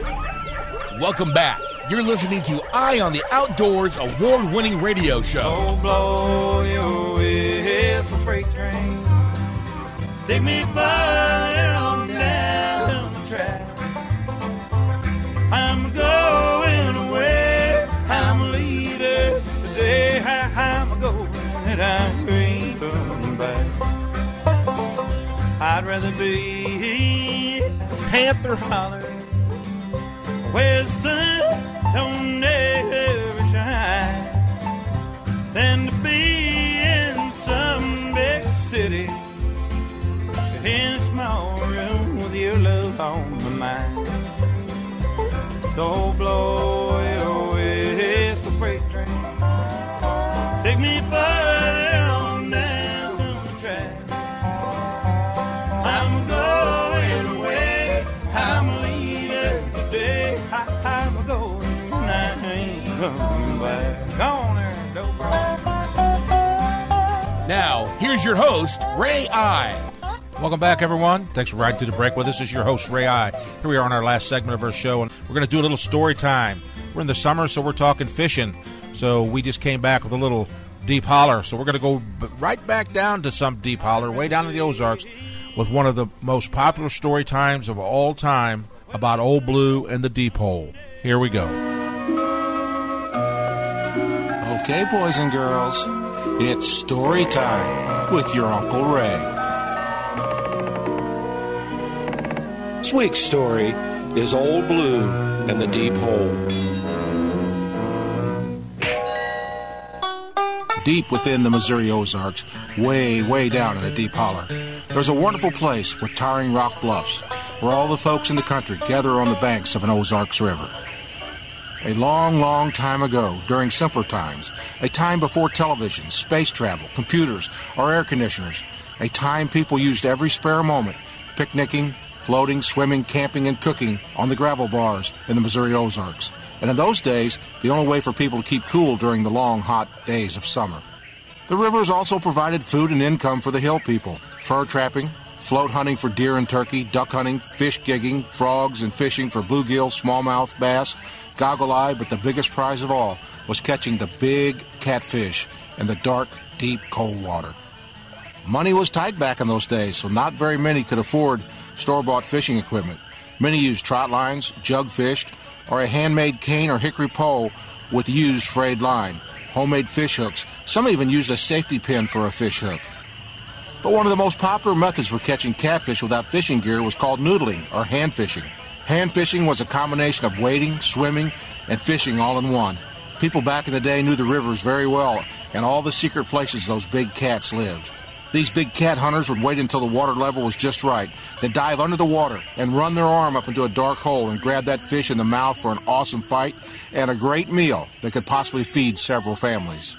Welcome back. You're listening to Eye on the Outdoors award-winning radio show. Oh, blow your whistle, freight train. Take me further on down the track. I'm going away. I'm leaving today. I'm going and I ain't coming back. I'd rather be Panther Holler, where the sun don't ever shine, than to be in some big city, in a small room with your love on my mind. So blow your whistle, freight train. Take me further on down the track. I'm going away. I'm leaving today. I'm going. I ain't coming back. Go on there, Dobro. Now, here's your host, Ray I. Welcome back, everyone. Thanks for riding through the break with us. This is your host, Ray I. Here we are on our last segment of our show, and we're going to do a little story time. We're in the summer, so we're talking fishing. So we just came back with a little deep holler. So we're going to go right back down to some deep holler, way down in the Ozarks, with one of the most popular story times of all time about Old Blue and the Deep Hole. Here we go. Okay, boys and girls, it's story time with your Uncle Ray. This week's story is Old Blue and the Deep Hole. Deep within the Missouri Ozarks, way, way down in the deep holler, there's a wonderful place with towering rock bluffs where all the folks in the country gather on the banks of an Ozarks river. A long, long time ago, during simpler times, a time before television, space travel, computers, or air conditioners, a time people used every spare moment picnicking, floating, swimming, camping, and cooking on the gravel bars in the Missouri Ozarks. And in those days, the only way for people to keep cool during the long, hot days of summer. The rivers also provided food and income for the hill people, fur trapping, float hunting for deer and turkey, duck hunting, fish gigging, frogs, and fishing for bluegill, smallmouth, bass, goggle-eye, but the biggest prize of all was catching the big catfish in the dark, deep, cold water. Money was tight back in those days, so not very many could afford store-bought fishing equipment. Many used trot lines, jug fished, or a handmade cane or hickory pole with used frayed line, homemade fish hooks. Some even used a safety pin for a fish hook. But one of the most popular methods for catching catfish without fishing gear was called noodling, or hand fishing. Hand fishing was a combination of wading, swimming, and fishing all in one. People back in the day knew the rivers very well and all the secret places those big cats lived. These big cat hunters would wait until the water level was just right, then dive under the water and run their arm up into a dark hole and grab that fish in the mouth for an awesome fight and a great meal that could possibly feed several families.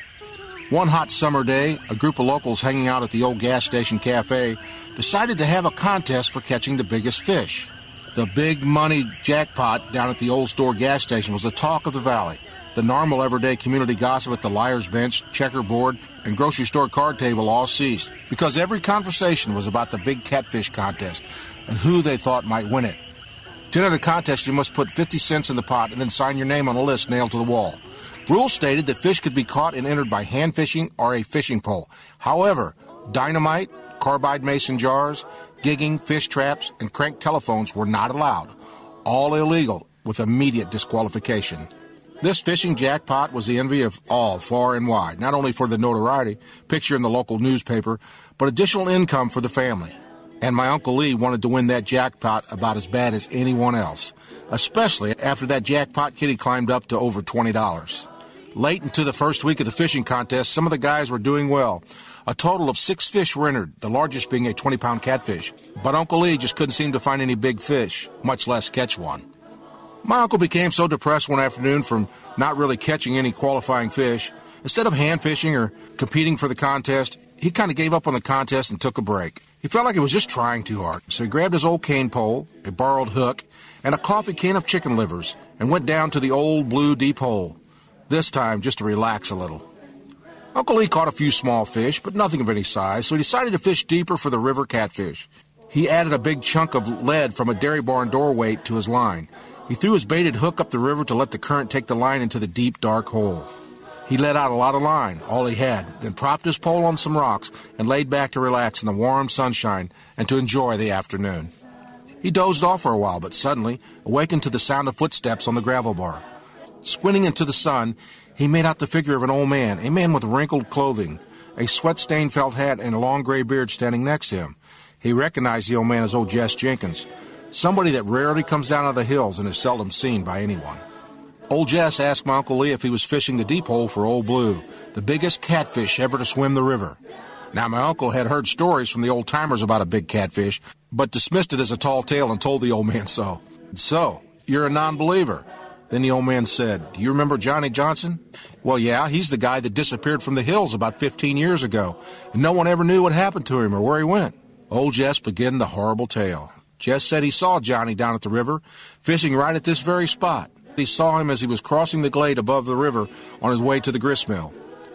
One hot summer day, a group of locals hanging out at the old gas station cafe decided to have a contest for catching the biggest fish. The big money jackpot down at the old store gas station was the talk of the valley. The normal everyday community gossip at the liar's bench, checkerboard, and grocery store card table all ceased because every conversation was about the big catfish contest and who they thought might win it. To enter the contest, you must put 50 cents in the pot and then sign your name on a list nailed to the wall. Rules stated that fish could be caught and entered by hand fishing or a fishing pole. However, dynamite, carbide mason jars, gigging, fish traps, and crank telephones were not allowed. All illegal with immediate disqualification. This fishing jackpot was the envy of all far and wide, not only for the notoriety, picture in the local newspaper, but additional income for the family. And my Uncle Lee wanted to win that jackpot about as bad as anyone else, especially after that jackpot kitty climbed up to over $20. Late into the first week of the fishing contest, some of the guys were doing well. A total of 6 fish were entered, the largest being a 20-pound catfish. But Uncle Lee just couldn't seem to find any big fish, much less catch one. My uncle became so depressed one afternoon from not really catching any qualifying fish. Instead of hand fishing or competing for the contest, he kind of gave up on the contest and took a break. He felt like he was just trying too hard. So he grabbed his old cane pole, a borrowed hook, and a coffee can of chicken livers and went down to the Old Blue Deep Hole, this time just to relax a little. Uncle Lee caught a few small fish, but nothing of any size, so he decided to fish deeper for the river catfish. He added a big chunk of lead from a dairy barn doorway to his line. He threw his baited hook up the river to let the current take the line into the deep, dark hole. He let out a lot of line, all he had, then propped his pole on some rocks and laid back to relax in the warm sunshine and to enjoy the afternoon. He dozed off for a while, but suddenly awakened to the sound of footsteps on the gravel bar. Squinting into the sun, he made out the figure of an old man, a man with wrinkled clothing, a sweat-stained felt hat, and a long gray beard standing next to him. He recognized the old man as old Jess Jenkins, somebody that rarely comes down out of the hills and is seldom seen by anyone. Old Jess asked my Uncle Lee if he was fishing the deep hole for Old Blue, the biggest catfish ever to swim the river. Now, my uncle had heard stories from the old-timers about a big catfish, but dismissed it as a tall tale and told the old man so. So, you're a non-believer. Then the old man said, do you remember Johnny Johnson? Well, yeah, he's the guy that disappeared from the hills about 15 years ago, and no one ever knew what happened to him or where he went. Old Jess began the horrible tale. Jess said he saw Johnny down at the river, fishing right at this very spot. He saw him as he was crossing the glade above the river on his way to the grist mill.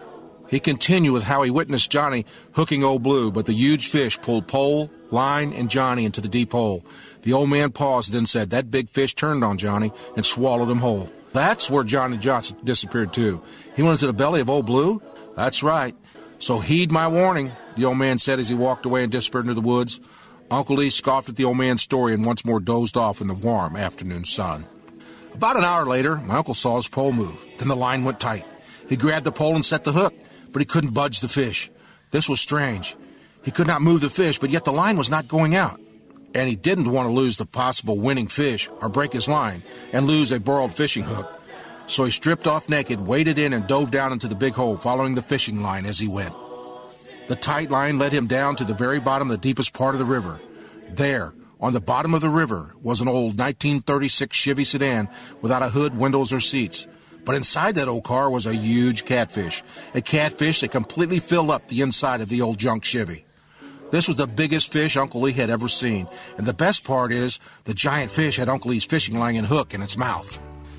He continued with how he witnessed Johnny hooking Old Blue, but the huge fish pulled pole, line, and Johnny into the deep hole. The old man paused, then said that big fish turned on Johnny and swallowed him whole. That's where Johnny Johnson disappeared too. He went into the belly of Old Blue? That's right. So heed my warning, the old man said as he walked away and disappeared into the woods. Uncle Lee scoffed at the old man's story and once more dozed off in the warm afternoon sun. About an hour later, my uncle saw his pole move. Then the line went tight. He grabbed the pole and set the hook, but he couldn't budge the fish. This was strange. He could not move the fish, but yet the line was not going out. And he didn't want to lose the possible winning fish or break his line and lose a borrowed fishing hook. So he stripped off naked, waded in, and dove down into the big hole, following the fishing line as he went. The tight line led him down to the very bottom of the deepest part of the river. There, on the bottom of the river, was an old 1936 Chevy sedan without a hood, windows, or seats. But inside that old car was a huge catfish, a catfish that completely filled up the inside of the old junk Chevy. This was the biggest fish Uncle Lee had ever seen, and the best part is the giant fish had Uncle Lee's fishing line and hook in its mouth.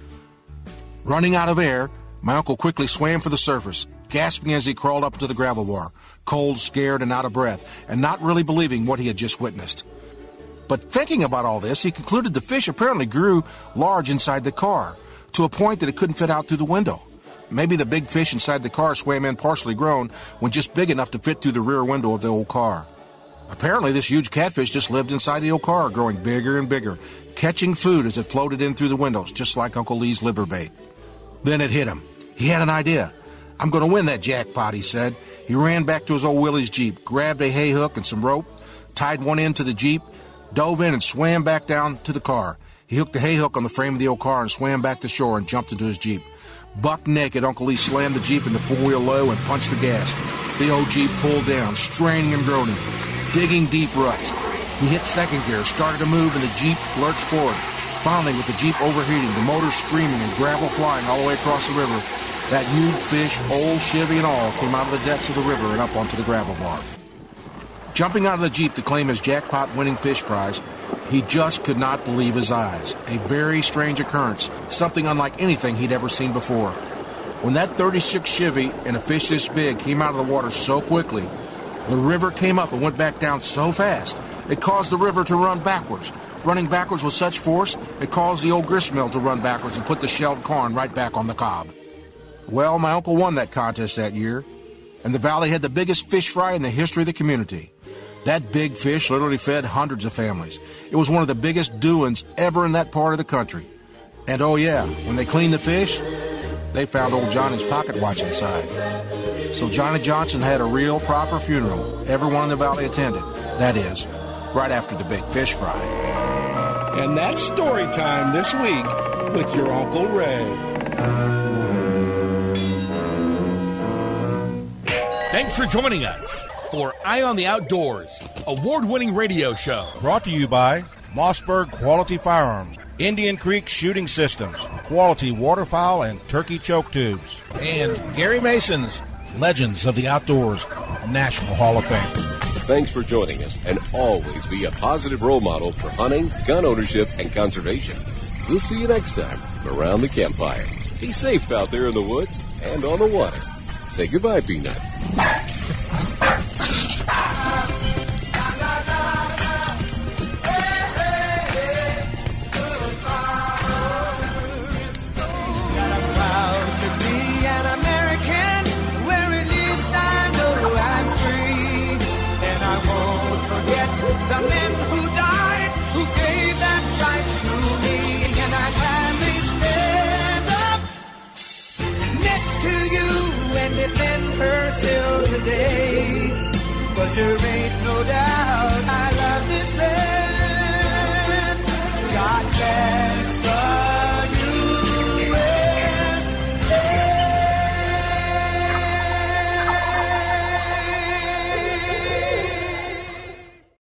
Running out of air, my uncle quickly swam for the surface, gasping as he crawled up to the gravel bar, cold, scared, and out of breath, and not really believing what he had just witnessed. But thinking about all this, he concluded the fish apparently grew large inside the car, to a point that it couldn't fit out through the window. Maybe the big fish inside the car swam in partially grown when just big enough to fit through the rear window of the old car. Apparently, this huge catfish just lived inside the old car, growing bigger and bigger, catching food as it floated in through the windows, just like Uncle Lee's liver bait. Then it hit him. He had an idea. I'm going to win that jackpot, he said. He ran back to his old Willie's Jeep, grabbed a hay hook and some rope, tied one end to the Jeep, dove in and swam back down to the car. He hooked the hay hook on the frame of the old car and swam back to shore and jumped into his Jeep. Buck naked, Uncle Lee slammed the Jeep into four-wheel low and punched the gas. The old Jeep pulled down, straining and groaning, digging deep ruts. He hit second gear, started to move, and the Jeep lurched forward. Finally, with the Jeep overheating, the motor screaming, and gravel flying all the way across the river, that huge fish, old Chevy and all, came out of the depths of the river and up onto the gravel bar. Jumping out of the Jeep to claim his jackpot-winning fish prize, he just could not believe his eyes. A very strange occurrence, something unlike anything he'd ever seen before. When that 36 Chevy and a fish this big came out of the water so quickly, the river came up and went back down so fast, it caused the river to run backwards. Running backwards with such force, it caused the old grist mill to run backwards and put the shelled corn right back on the cob. Well, my uncle won that contest that year, and the valley had the biggest fish fry in the history of the community. That big fish literally fed hundreds of families. It was one of the biggest doings ever in that part of the country. And oh yeah, when they cleaned the fish, they found old Johnny's pocket watch inside. So Johnny Johnson had a real proper funeral. Everyone in the valley attended. That is, right after the big fish fry. And that's story time this week with your Uncle Ray. Thanks for joining us for Eye on the Outdoors, award-winning radio show. Brought to you by Mossberg Quality Firearms, Indian Creek Shooting Systems, Quality Waterfowl and Turkey Choke Tubes, and Gary Mason's Legends of the Outdoors National Hall of Fame. Thanks for joining us, and always be a positive role model for hunting, gun ownership, and conservation. We'll see you next time around the campfire. Be safe out there in the woods and on the water. Say goodbye, Peanut. the men who died, who gave that right to me. And I gladly stand up next to you and defend her still today. 'Cause there ain't no doubt I love this land.